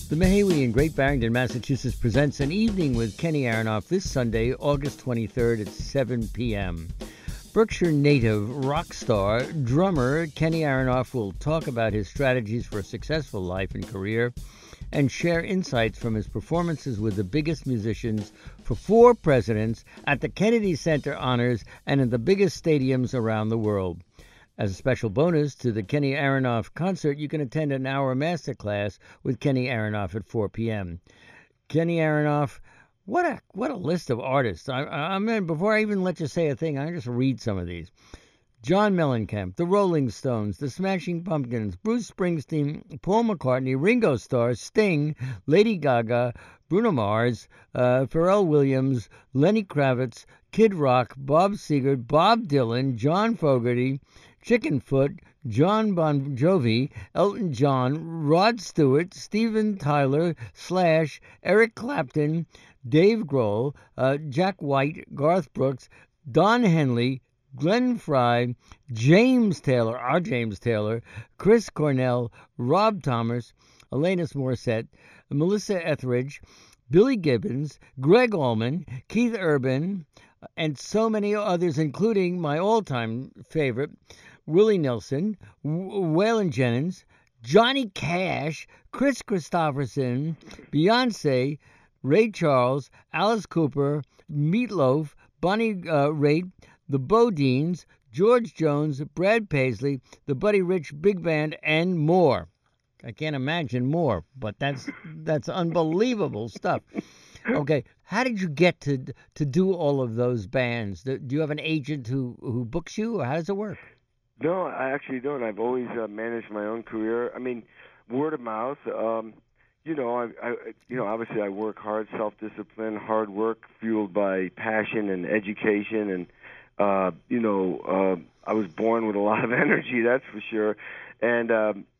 The Mahawi in Great Barrington, Massachusetts presents An Evening with Kenny Aronoff this Sunday, August 23rd at 7 p.m. Berkshire native, rock star, drummer Kenny Aronoff will talk about his strategies for a successful life and career and share insights from his performances with the biggest musicians for 4 presidents at the Kennedy Center Honors and in the biggest stadiums around the world. As a special bonus to the Kenny Aronoff concert, you can attend an hour masterclass with Kenny Aronoff at 4 p.m. Kenny Aronoff, what a list of artists. I mean, before I even let you say a thing, I'll just read some of these. John Mellencamp, the Rolling Stones, the Smashing Pumpkins, Bruce Springsteen, Paul McCartney, Ringo Starr, Sting, Lady Gaga, Bruno Mars, Pharrell Williams, Lenny Kravitz, Kid Rock, Bob Seger, Bob Dylan, John Fogerty, Chickenfoot, John Bon Jovi, Elton John, Rod Stewart, Steven Tyler, Slash, Eric Clapton, Dave Grohl, Jack White, Garth Brooks, Don Henley, Glenn Frey, James Taylor, our James Taylor, Chris Cornell, Rob Thomas, Alanis Morissette, Melissa Etheridge, Billy Gibbons, Greg Allman, Keith Urban, and so many others, including my all-time favorite, Willie Nelson, Waylon Jennings, Johnny Cash, Chris Christopherson, Beyonce, Ray Charles, Alice Cooper, Meatloaf, Bonnie Raitt, the Bodines, George Jones, Brad Paisley, the Buddy Rich Big Band, and more. I can't imagine more, but that's unbelievable stuff. Okay, how did you get to do all of those bands? Do you have an agent who books you, or how does it work? No, I actually don't. I've always managed my own career. I mean, word of mouth. Obviously I work hard, self-discipline, hard work fueled by passion and education, and I was born with a lot of energy, that's for sure, and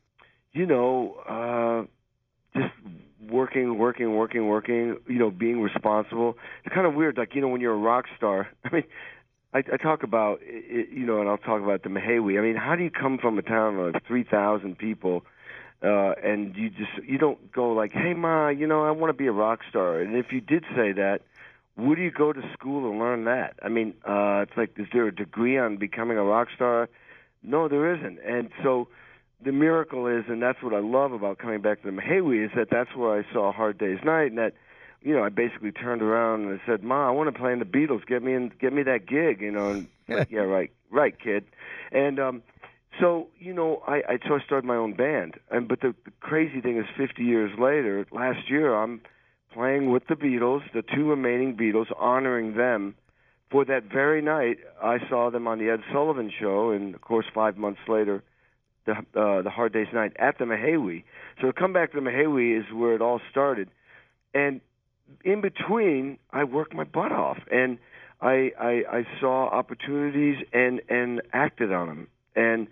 just working, being responsible. It's kind of weird, like, when you're a rock star. I mean, I talk about it, and I'll talk about the Mahawi. I mean, how do you come from a town of 3,000 people, and you don't go like, hey, Ma, I want to be a rock star. And if you did say that, where do you go to school and learn that? I mean, it's like, is there a degree on becoming a rock star? No, there isn't. And so the miracle is, and that's what I love about coming back to the Mahawi, is that's where I saw Hard Day's Night, and that, I basically turned around and I said, Ma, I want to play in the Beatles. Get me that gig, And like, yeah, right, kid. And so I started my own band. But the crazy thing is, 50 years later, last year, I'm playing with the Beatles, the 2 remaining Beatles, honoring them. For that very night, I saw them on the Ed Sullivan Show, and of course, 5 months later, the Hard Day's Night at the Mahawi. So to come back to the Mahawi is where it all started. And in between, I worked my butt off, and I saw opportunities and acted on them. And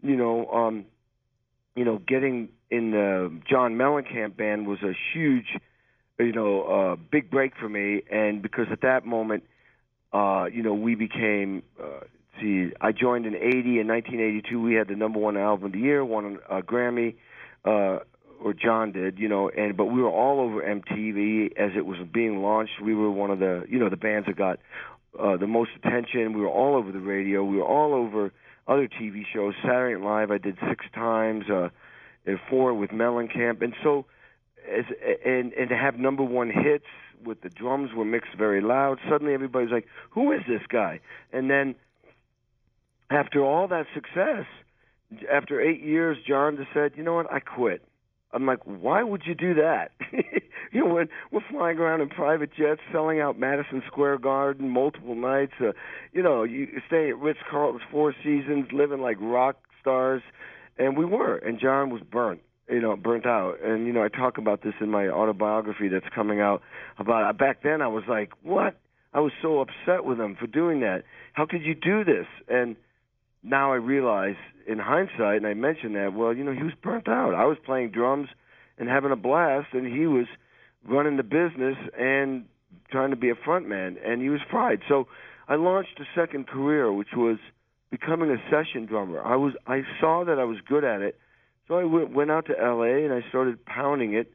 getting in the John Mellencamp band was a huge, big break for me. And because at that moment, we became. I joined in 1980. In 1982, we had the #1 album of the year, won a Grammy. Or John did, but we were all over MTV as it was being launched. We were one of the, the bands that got the most attention. We were all over the radio. We were all over other TV shows. Saturday Night Live I did 6 times, and 4 with Mellencamp. And so, and to have #1 hits with the drums were mixed very loud, suddenly everybody's like, who is this guy? And then after all that success, after 8 years, John just said, you know what, I quit. I'm like, why would you do that? When we're flying around in private jets, selling out Madison Square Garden multiple nights. You stay at Ritz-Carlton's 4 Seasons, living like rock stars, and we were. And John was burnt out. And I talk about this in my autobiography that's coming out. About back then, I was like, what? I was so upset with him for doing that. How could you do this? And now I realize, in hindsight, and I mentioned that, well, he was burnt out. I was playing drums and having a blast, and he was running the business and trying to be a front man, and he was fried. So I launched a second career, which was becoming a session drummer. I saw that I was good at it, so I went out to L.A., and I started pounding it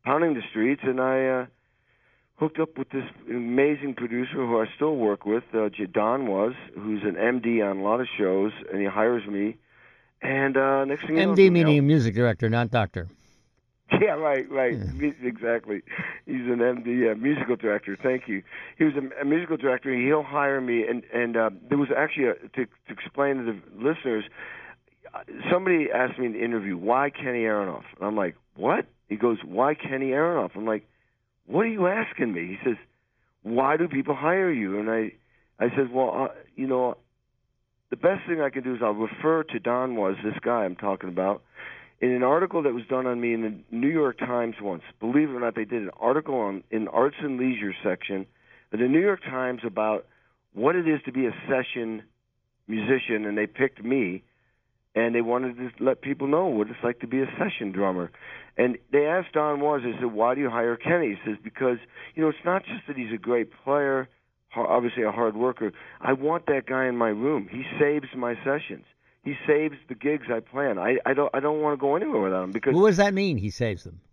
pounding the streets, and I hooked up with this amazing producer who I still work with, Don was, who's an MD on a lot of shows, and he hires me. And next thing you know, MD meaning a music director, not doctor. Yeah, right, Yeah. exactly. He's an MD, musical director. Thank you. He was a musical director. He'll hire me, and there was actually to explain to the listeners. Somebody asked me in the interview, "Why Kenny Aronoff?" And I'm like, "What?" He goes, "Why Kenny Aronoff?" I'm like, "What are you asking me?" He says, "Why do people hire you?" And I said, "Well, the best thing I can do is I'll refer to Don Was, this guy I'm talking about, in an article that was done on me in the New York Times once. Believe it or not, they did an article in Arts and Leisure section of the New York Times about what it is to be a session musician, and they picked me, and they wanted to let people know what it's like to be a session drummer. And they asked Don Was, they said, "Why do you hire Kenny?" He says, "Because, it's not just that he's a great player, obviously a hard worker. I want that guy in my room. He saves my sessions. He saves the gigs I plan. I don't want to go anywhere without him, because What does that mean? He saves them.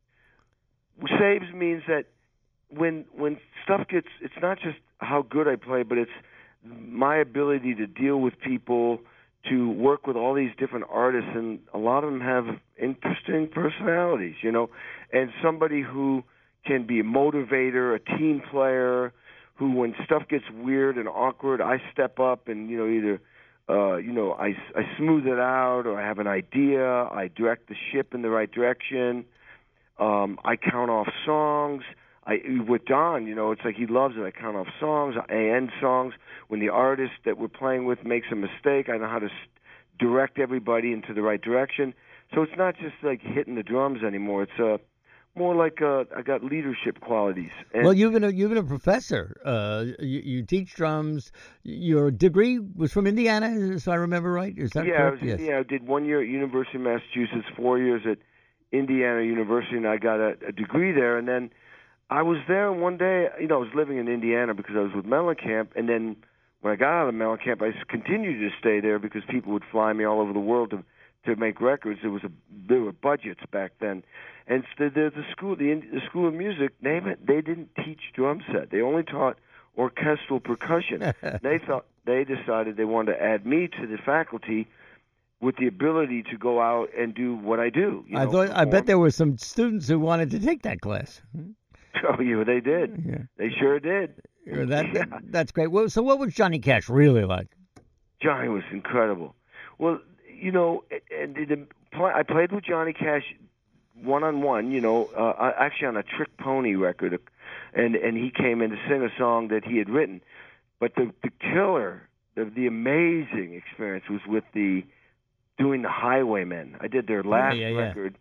saves means that when stuff gets, it's not just how good I play, but it's my ability to deal with people, to work with all these different artists, and a lot of them have interesting personalities, and somebody who can be a motivator, a team player, who, when stuff gets weird and awkward, I step up and either I smooth it out, or I have an idea. I direct the ship in the right direction. I count off songs. With Don, it's like he loves it. I count off songs. I end songs. When the artist that we're playing with makes a mistake, I know how to direct everybody into the right direction. So it's not just like hitting the drums anymore. It's more like I got leadership qualities. And Well, you've been a professor. You teach drums. Your degree was from Indiana, if I remember right. Is that correct? Yes. I did 1 year at University of Massachusetts, 4 years at Indiana University, and I got a degree there. And then I was there, and one day, I was living in Indiana because I was with Mellencamp, and then when I got out of Mellencamp, I continued to stay there because people would fly me all over the world to make records. There were budgets back then, and the school of music, name it, they didn't teach drum set. They only taught orchestral percussion. They decided they wanted to add me to the faculty with the ability to go out and do what I do. I bet there were some students who wanted to take that class. Oh, yeah, they did. Yeah. They sure did. That's great. Well, so what was Johnny Cash really like? Johnny was incredible. Well, I played with Johnny Cash one-on-one, actually on a Trick Pony record, and he came in to sing a song that he had written. But the killer, the amazing experience was with doing the Highwaymen. I did their last record.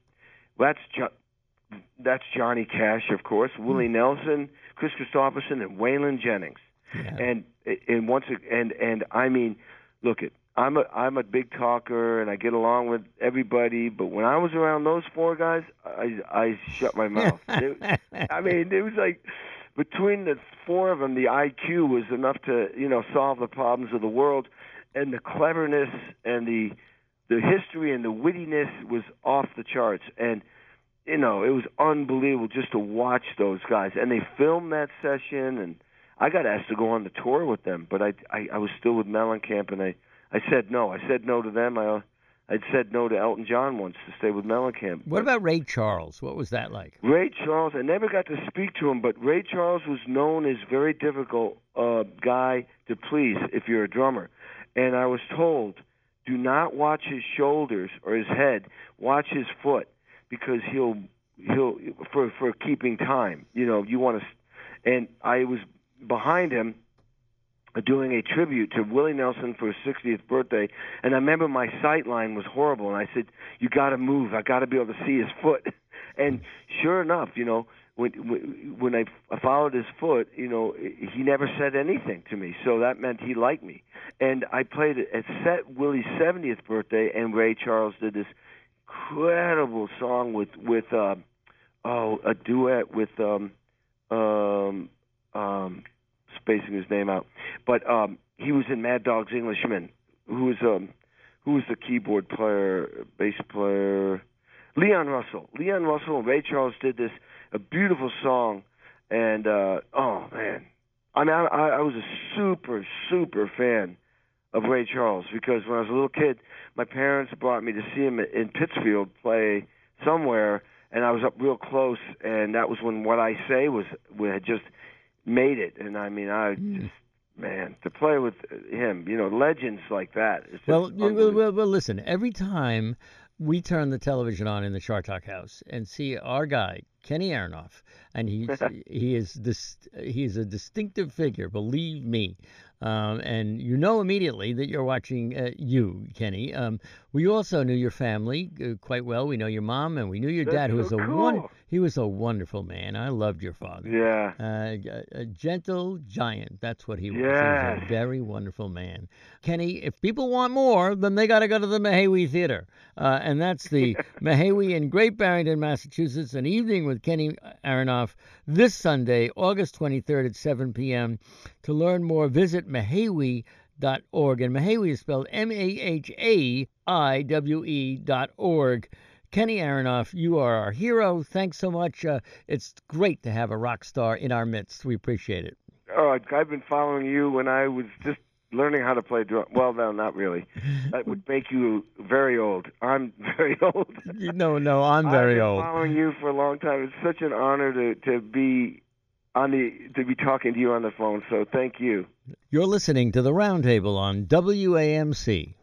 That's Johnny Cash, of course, Willie Nelson, Chris Christopherson, and Waylon Jennings. Yeah. And I mean, look, I'm a big talker and I get along with everybody, but when I was around those four guys, I shut my mouth. It was like, between the four of them, the IQ was enough to solve the problems of the world, and the cleverness and the history and the wittiness was off the charts. And it was unbelievable just to watch those guys. And they filmed that session, and I got asked to go on the tour with them, but I was still with Mellencamp, and I said no. I said no to them. I'd said no to Elton John once to stay with Mellencamp. What about Ray Charles? What was that like? Ray Charles, I never got to speak to him, but Ray Charles was known as very difficult guy to please if you're a drummer. And I was told, do not watch his shoulders or his head. Watch his foot, because he'll for keeping time. You want to. And I was behind him doing a tribute to Willie Nelson for his 60th birthday, and I remember my sight line was horrible, and I said, "You got to move. I got to be able to see his foot." And sure enough, when I followed his foot, he never said anything to me, so that meant he liked me. And I played at Willie's 70th birthday, and Ray Charles did this incredible song with a duet with spacing his name out, but he was in Mad Dog's Englishman, who was the keyboard player, bass player, Leon Russell. Leon Russell and Ray Charles did a beautiful song, and oh man, I mean, I was a super, super fan of Ray Charles because when I was a little kid, my parents brought me to see him in Pittsfield play somewhere, and I was up real close, and that was when What I Say had just made it, and I mean, just, man, to play with him, legends like that. It's just well, listen, every time we turn the television on in the Chartalk house and see our guy, Kenny Aronoff, and he is a distinctive figure, believe me. And you know immediately that you're watching you, Kenny. We also knew your family quite well. We know your mom, and we knew your dad, who was he was a wonderful man. I loved your father. Yeah. A gentle giant. That's what he was. Yes. He was a very wonderful man. Kenny, if people want more, then they got to go to the Mahawi Theater. And that's the Mahawi in Great Barrington, Massachusetts, an evening with Kenny Aronoff this Sunday, August 23rd at 7 p.m. To learn more, visit Mahawi.org. And Mahawi is spelled MAHAIWE.org. Kenny Aronoff, you are our hero. Thanks so much. It's great to have a rock star in our midst. We appreciate it. Oh, I've been following you when I was just learning how to play drum. Well, no, not really. That would make you very old. I'm very old. No, I'm very old. I've been following you for a long time. It's such an honor to be talking to you on the phone. So thank you. You're listening to the Roundtable on WAMC.